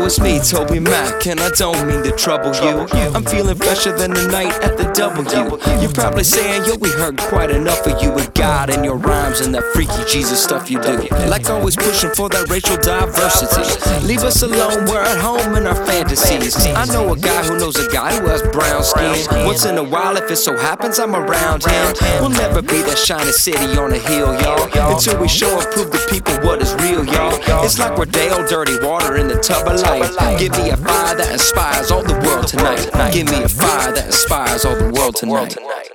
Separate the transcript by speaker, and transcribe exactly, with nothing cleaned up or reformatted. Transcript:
Speaker 1: it's me, Toby Mac, and I don't mean to trouble you. I'm feeling fresher than the night at the W. You're probably saying, yo, we heard quite enough of you with God and your rhymes and that freaky Jesus stuff you do. Like always pushing for that racial diversity. Leave us alone, we're at home in our fantasies. I know a guy who knows a guy who has brown skin. Once in a while, if it so happens I'm around him, we'll never be that shiny city on a hill, y'all, until we show and prove to people what is real, y'all. It's like we're Dale Dirty Water in the tub of life. Give me a fire that inspires all the world tonight. Give me a fire that inspires all the world tonight.